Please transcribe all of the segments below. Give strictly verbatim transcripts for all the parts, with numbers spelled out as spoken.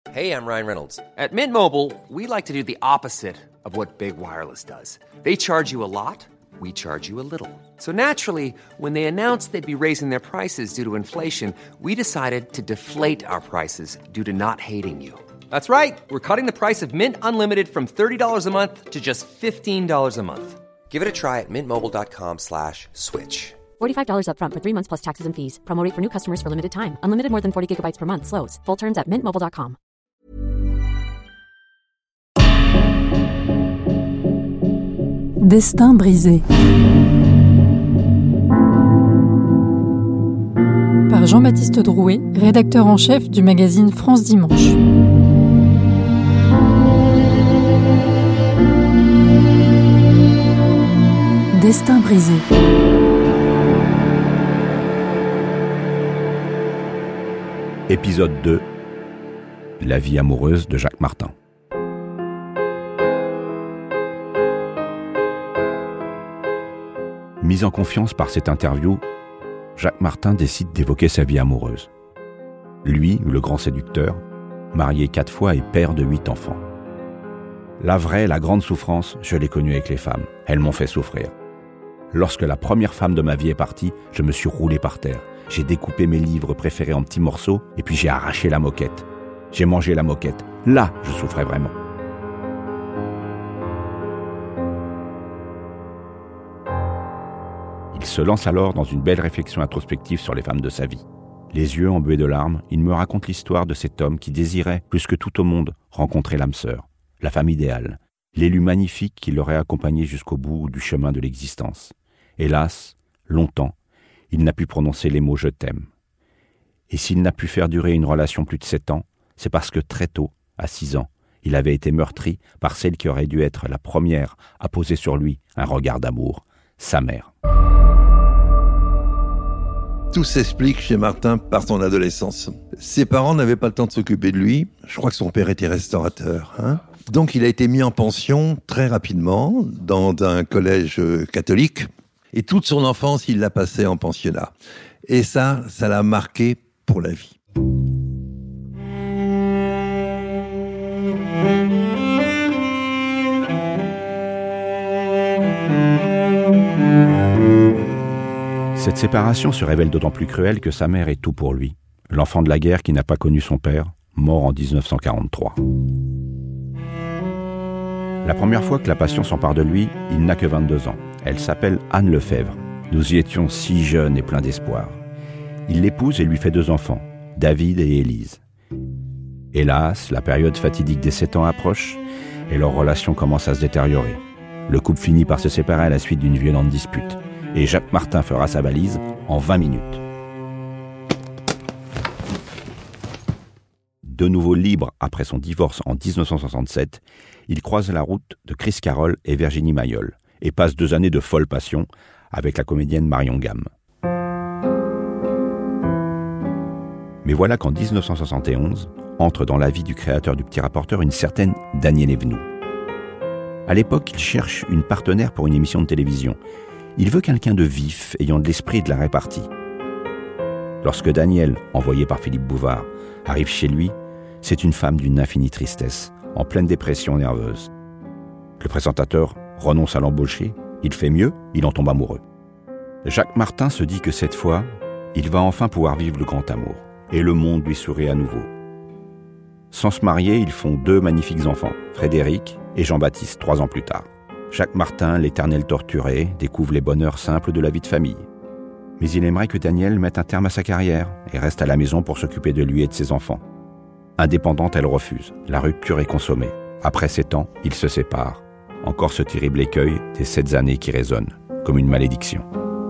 Hey, I'm Ryan Reynolds. At Mint Mobile, we like to do the opposite of what Big Wireless does. They charge you a lot, we charge you a little. So naturally, when they announced they'd be raising their prices due to inflation, we decided to deflate our prices due to not hating you. That's right. We're cutting the price of Mint Unlimited from thirty dollars a month to just fifteen dollars a month. Give it a try at mintmobile.com slash switch. forty-five dollars up front for three months plus taxes and fees. Promo rate for new customers for limited time. Unlimited more than forty gigabytes per month. Slows full terms at mint mobile dot com. Destin brisé. Par Jean-Baptiste Drouet, rédacteur en chef du magazine France Dimanche. Destin brisé. Épisode deux. La vie amoureuse de Jacques Martin. Mis en confiance par cette interview, Jacques Martin décide d'évoquer sa vie amoureuse. Lui, le grand séducteur, marié quatre fois et père de huit enfants. La vraie, la grande souffrance, je l'ai connue avec les femmes. Elles m'ont fait souffrir. Lorsque la première femme de ma vie est partie, je me suis roulé par terre. J'ai découpé mes livres préférés en petits morceaux et puis j'ai arraché la moquette. J'ai mangé la moquette. Là, je souffrais vraiment. Il se lance alors dans une belle réflexion introspective sur les femmes de sa vie. Les yeux embués de larmes, il me raconte l'histoire de cet homme qui désirait, plus que tout au monde, rencontrer l'âme sœur, la femme idéale, l'élu magnifique qui l'aurait accompagné jusqu'au bout du chemin de l'existence. Hélas, longtemps, il n'a pu prononcer les mots « je t'aime ». Et s'il n'a pu faire durer une relation plus de sept ans, c'est parce que très tôt, à six ans, il avait été meurtri par celle qui aurait dû être la première à poser sur lui un regard d'amour, sa mère. Tout s'explique chez Martin par son adolescence. Ses parents n'avaient pas le temps de s'occuper de lui. Je crois que son père était restaurateur. Hein. Donc il a été mis en pension très rapidement dans un collège catholique. Et toute son enfance, il l'a passée en pensionnat. Et ça, ça l'a marqué pour la vie. Cette séparation se révèle d'autant plus cruelle que sa mère est tout pour lui. L'enfant de la guerre qui n'a pas connu son père, mort en dix-neuf cent quarante-trois. La première fois que la passion s'empare de lui, il n'a que vingt-deux ans. Elle s'appelle Anne Lefebvre. Nous y étions si jeunes et pleins d'espoir. Il l'épouse et lui fait deux enfants, David et Élise. Hélas, la période fatidique des sept ans approche et leur relation commence à se détériorer. Le couple finit par se séparer à la suite d'une violente dispute. Et Jacques Martin fera sa valise en vingt minutes. De nouveau libre après son divorce en dix-neuf cent soixante-sept, il croise la route de Chris Carroll et Virginie Maillol et passe deux années de folle passion avec la comédienne Marion Gamme. Mais voilà qu'en dix-neuf cent soixante et onze, entre dans la vie du créateur du Petit Rapporteur une certaine Danielle Evenou. À l'époque, il cherche une partenaire pour une émission de télévision. Il veut quelqu'un de vif, ayant de l'esprit et de la répartie. Lorsque Danielle, envoyée par Philippe Bouvard, arrive chez lui, c'est une femme d'une infinie tristesse, en pleine dépression nerveuse. Le présentateur renonce à l'embaucher, il fait mieux, il en tombe amoureux. Jacques Martin se dit que cette fois, il va enfin pouvoir vivre le grand amour, et le monde lui sourit à nouveau. Sans se marier, ils font deux magnifiques enfants, Frédéric et Jean-Baptiste, trois ans plus tard. Jacques Martin, l'éternel torturé, découvre les bonheurs simples de la vie de famille. Mais il aimerait que Danielle mette un terme à sa carrière et reste à la maison pour s'occuper de lui et de ses enfants. Indépendante, elle refuse. La rupture est consommée. Après sept ans, ils se séparent. Encore ce terrible écueil des sept années qui résonnent, comme une malédiction.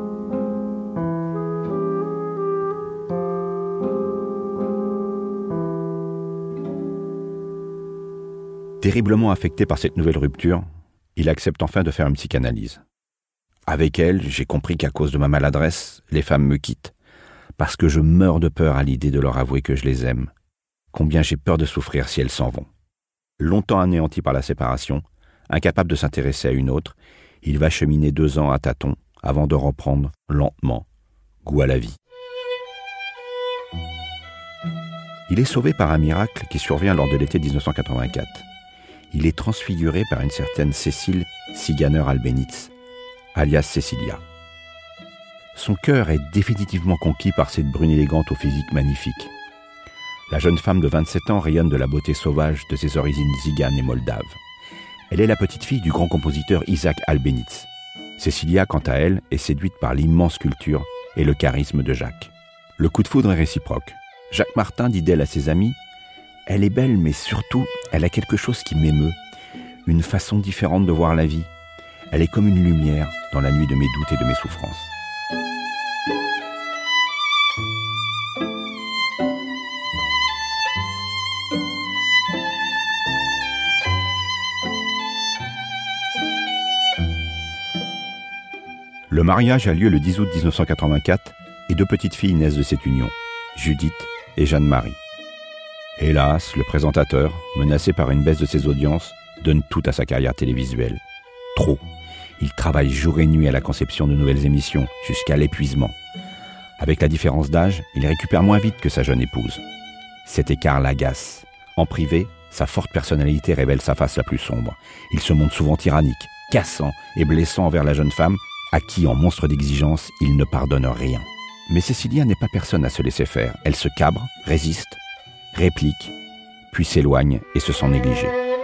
Terriblement affecté par cette nouvelle rupture, il accepte enfin de faire une psychanalyse. Avec elle, j'ai compris qu'à cause de ma maladresse, les femmes me quittent, parce que je meurs de peur à l'idée de leur avouer que je les aime. Combien j'ai peur de souffrir si elles s'en vont. Longtemps anéanti par la séparation, incapable de s'intéresser à une autre, il va cheminer deux ans à tâtons avant de reprendre, lentement, goût à la vie. Il est sauvé par un miracle qui survient lors de l'été dix-neuf cent quatre-vingt-quatre. Il est transfiguré par une certaine Cécile Siganer-Albéniz, alias Cécilia. Son cœur est définitivement conquis par cette brune élégante au physique magnifique. La jeune femme de vingt-sept ans rayonne de la beauté sauvage de ses origines ziganes et moldaves. Elle est la petite-fille du grand compositeur Isaac Albéniz. Cécilia, quant à elle, est séduite par l'immense culture et le charisme de Jacques. Le coup de foudre est réciproque. Jacques Martin dit d'elle à ses amis « Elle est belle, mais surtout, elle a quelque chose qui m'émeut, une façon différente de voir la vie. Elle est comme une lumière dans la nuit de mes doutes et de mes souffrances. » Le mariage a lieu le dix août dix-neuf cent quatre-vingt-quatre et deux petites filles naissent de cette union, Judith et Jeanne-Marie. Hélas, le présentateur, menacé par une baisse de ses audiences, donne tout à sa carrière télévisuelle. Trop. Il travaille jour et nuit à la conception de nouvelles émissions, jusqu'à l'épuisement. Avec la différence d'âge, il récupère moins vite que sa jeune épouse. Cet écart l'agace. En privé, sa forte personnalité révèle sa face la plus sombre. Il se montre souvent tyrannique, cassant et blessant envers la jeune femme, à qui, en monstre d'exigence, il ne pardonne rien. Mais Cécilia n'est pas personne à se laisser faire. Elle se cabre, résiste, réplique, puis s'éloigne et se sent négligée.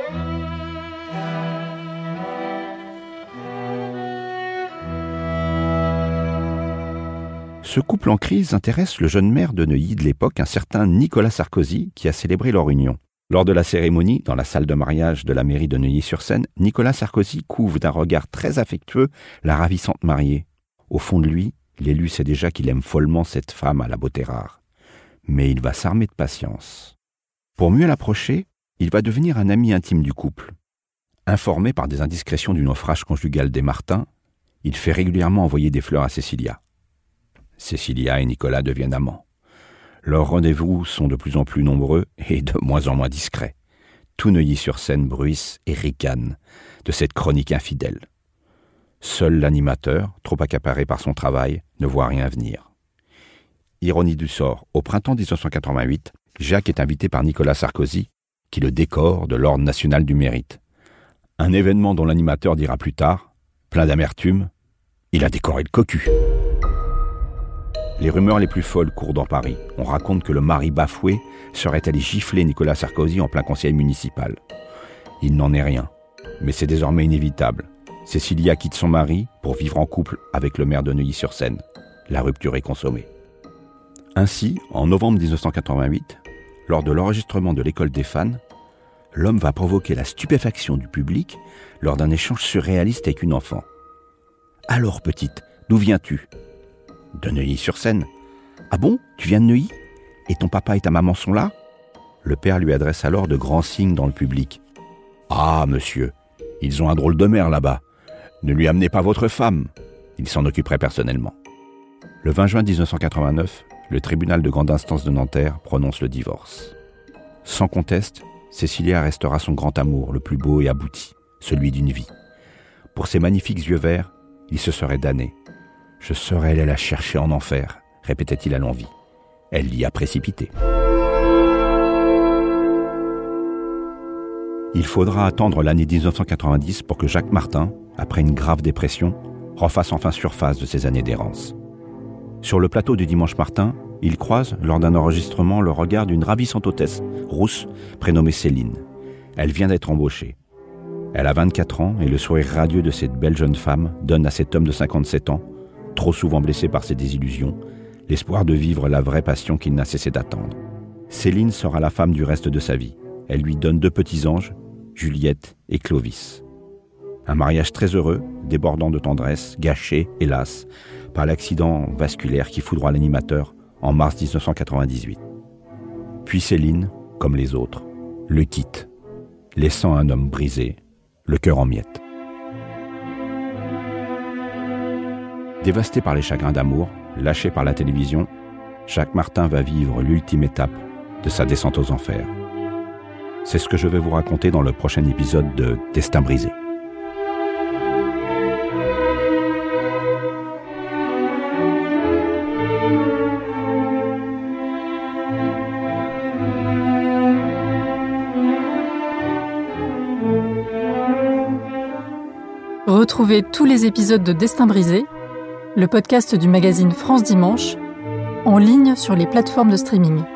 Ce couple en crise intéresse le jeune maire de Neuilly de l'époque, un certain Nicolas Sarkozy, qui a célébré leur union. Lors de la cérémonie, dans la salle de mariage de la mairie de Neuilly-sur-Seine, Nicolas Sarkozy couvre d'un regard très affectueux la ravissante mariée. Au fond de lui, l'élu sait déjà qu'il aime follement cette femme à la beauté rare. Mais il va s'armer de patience. Pour mieux l'approcher, il va devenir un ami intime du couple. Informé par des indiscrétions du naufrage conjugal des Martin, il fait régulièrement envoyer des fleurs à Cécilia. Cécilia et Nicolas deviennent amants. Leurs rendez-vous sont de plus en plus nombreux et de moins en moins discrets. Tout Neuilly-sur-Seine bruisse et ricane de cette chronique infidèle. Seul l'animateur, trop accaparé par son travail, ne voit rien venir. Ironie du sort, au printemps dix-neuf cent quatre-vingt-huit, Jacques est invité par Nicolas Sarkozy, qui le décore de l'Ordre national du mérite. Un événement dont l'animateur dira plus tard, plein d'amertume, il a décoré le cocu. Les rumeurs les plus folles courent dans Paris. On raconte que le mari bafoué serait allé gifler Nicolas Sarkozy en plein conseil municipal. Il n'en est rien, mais c'est désormais inévitable. Cécilia quitte son mari pour vivre en couple avec le maire de Neuilly-sur-Seine. La rupture est consommée. Ainsi, en novembre dix-neuf cent quatre-vingt-huit, lors de l'enregistrement de l'École des fans, l'homme va provoquer la stupéfaction du public lors d'un échange surréaliste avec une enfant. « Alors, petite, d'où viens-tu » ? « De Neuilly-sur-Seine. »« Ah bon, tu viens de Neuilly ? Et ton papa et ta maman sont là ?» Le père lui adresse alors de grands signes dans le public. « Ah, monsieur, ils ont un drôle de mère là-bas. Ne lui amenez pas votre femme. Il s'en occuperait personnellement. » Le vingt juin dix-neuf cent quatre-vingt-neuf, le tribunal de grande instance de Nanterre prononce le divorce. Sans conteste, Cécilia restera son grand amour, le plus beau et abouti, celui d'une vie. Pour ses magnifiques yeux verts, il se serait damné. « Je serais allé la chercher en enfer », répétait-il à l'envi. Elle l'y a précipité. Il faudra attendre l'année dix-neuf cent quatre-vingt-dix pour que Jacques Martin, après une grave dépression, refasse enfin surface de ses années d'errance. Sur le plateau du Dimanche Martin, il croise, lors d'un enregistrement, le regard d'une ravissante hôtesse, rousse, prénommée Céline. Elle vient d'être embauchée. Elle a vingt-quatre ans et le sourire radieux de cette belle jeune femme donne à cet homme de cinquante-sept ans, trop souvent blessé par ses désillusions, l'espoir de vivre la vraie passion qu'il n'a cessé d'attendre. Céline sera la femme du reste de sa vie. Elle lui donne deux petits anges, Juliette et Clovis. Un mariage très heureux, débordant de tendresse, gâché, hélas, par l'accident vasculaire qui foudroie l'animateur en mars dix-neuf cent quatre-vingt-dix-huit. Puis Céline, comme les autres, le quitte, laissant un homme brisé, le cœur en miettes. Dévasté par les chagrins d'amour, lâché par la télévision, Jacques Martin va vivre l'ultime étape de sa descente aux enfers. C'est ce que je vais vous raconter dans le prochain épisode de Destin brisé. Retrouvez tous les épisodes de Destin brisé, le podcast du magazine France Dimanche, en ligne sur les plateformes de streaming.